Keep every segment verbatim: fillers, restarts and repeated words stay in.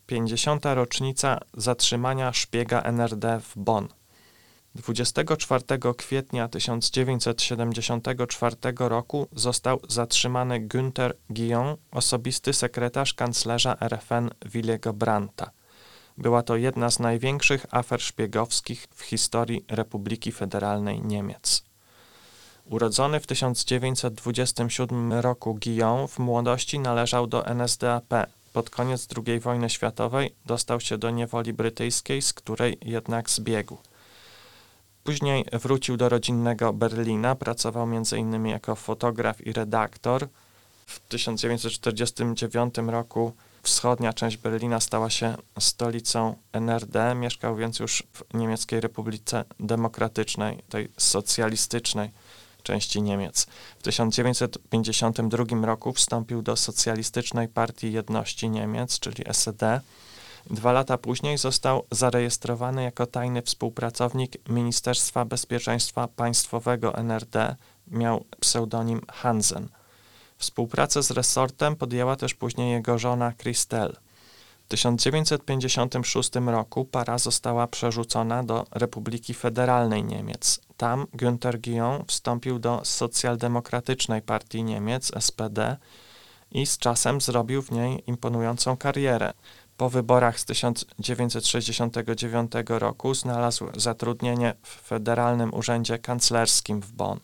pięćdziesiąta rocznica zatrzymania szpiega N R D w Bonn. dwudziestego czwartego kwietnia tysiąc dziewięćset siedemdziesiątego czwartego roku został zatrzymany Günther Guillon, osobisty sekretarz kanclerza R F N Williego Brandta. Była to jedna z największych afer szpiegowskich w historii Republiki Federalnej Niemiec. Urodzony w tysiąc dziewięćset dwudziestym siódmym roku Guillon w młodości należał do N S D A P. Pod koniec drugiej wojny światowej dostał się do niewoli brytyjskiej, z której jednak zbiegł. Później wrócił do rodzinnego Berlina, pracował m.in. jako fotograf i redaktor. W tysiąc dziewięćset czterdziestym dziewiątym roku wschodnia część Berlina stała się stolicą N R D, mieszkał więc już w Niemieckiej Republice Demokratycznej, tej socjalistycznej części Niemiec. W tysiąc dziewięćset pięćdziesiątym drugim roku wstąpił do Socjalistycznej Partii Jedności Niemiec, czyli S E D. Dwa lata później został zarejestrowany jako tajny współpracownik Ministerstwa Bezpieczeństwa Państwowego N R D, miał pseudonim Hansen. Współpracę z resortem podjęła też później jego żona Christel. W tysiąc dziewięćset pięćdziesiątym szóstym roku para została przerzucona do Republiki Federalnej Niemiec. Tam Günther Guillon wstąpił do Socjaldemokratycznej Partii Niemiec, S P D, i z czasem zrobił w niej imponującą karierę. Po wyborach z tysiąc dziewięćset sześćdziesiątego dziewiątego roku znalazł zatrudnienie w Federalnym Urzędzie Kanclerskim w Bonn,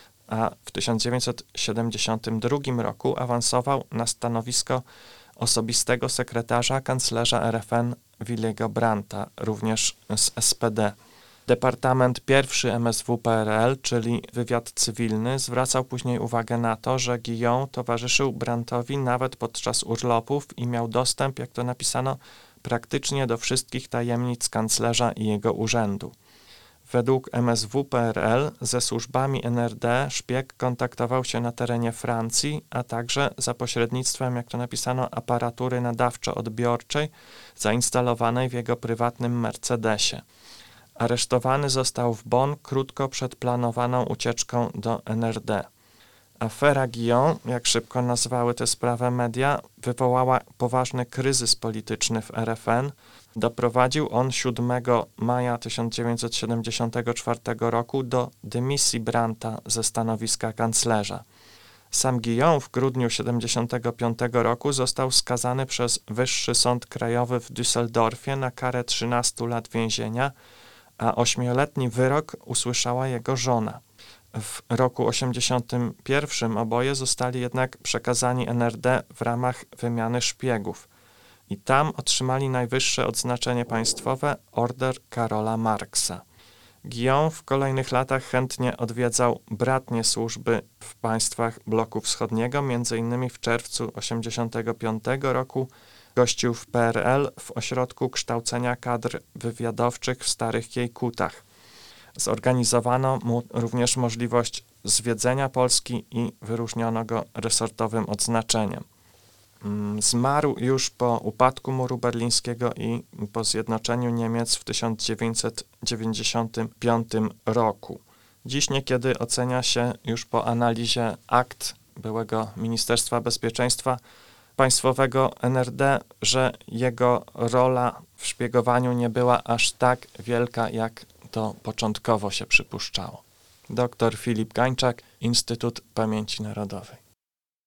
a w tysiąc dziewięćset siedemdziesiątym drugim roku awansował na stanowisko osobistego sekretarza kanclerza R F N Williego Brandta, również z S P D. Departament pierwszy M S W P R L, czyli wywiad cywilny, zwracał później uwagę na to, że Guillon towarzyszył Brandtowi nawet podczas urlopów i miał dostęp, jak to napisano, praktycznie do wszystkich tajemnic kanclerza i jego urzędu. Według M S W P R L ze służbami N R D szpieg kontaktował się na terenie Francji, a także za pośrednictwem, jak to napisano, aparatury nadawczo-odbiorczej zainstalowanej w jego prywatnym Mercedesie. Aresztowany został w Bonn krótko przed planowaną ucieczką do N R D. Afera Guillon, jak szybko nazwały tę sprawę media, wywołała poważny kryzys polityczny w R F N. Doprowadził on siódmego maja tysiąc dziewięćset siedemdziesiątego czwartego roku do dymisji Brandta ze stanowiska kanclerza. Sam Guillon w grudniu tysiąc dziewięćset siedemdziesiątego piątego roku został skazany przez Wyższy Sąd Krajowy w Düsseldorfie na karę trzynastu lat więzienia, a ośmioletni wyrok usłyszała jego żona. W roku osiemdziesiątym pierwszym oboje zostali jednak przekazani N R D w ramach wymiany szpiegów i tam otrzymali najwyższe odznaczenie państwowe Order Karola Marksa. Guillon w kolejnych latach chętnie odwiedzał bratnie służby w państwach bloku wschodniego, między innymi w czerwcu tysiąc dziewięćset osiemdziesiątego piątego roku gościł w P R L w ośrodku kształcenia kadr wywiadowczych w Starych Kiejkutach. Zorganizowano mu również możliwość zwiedzenia Polski i wyróżniono go resortowym odznaczeniem. Zmarł już po upadku muru berlińskiego i po zjednoczeniu Niemiec w tysiąc dziewięćset dziewięćdziesiątym piątym roku. Dziś niekiedy ocenia się już po analizie akt byłego Ministerstwa Bezpieczeństwa Państwowego N R D, że jego rola w szpiegowaniu nie była aż tak wielka, jak to początkowo się przypuszczało. Doktor Filip Gańczak, Instytut Pamięci Narodowej.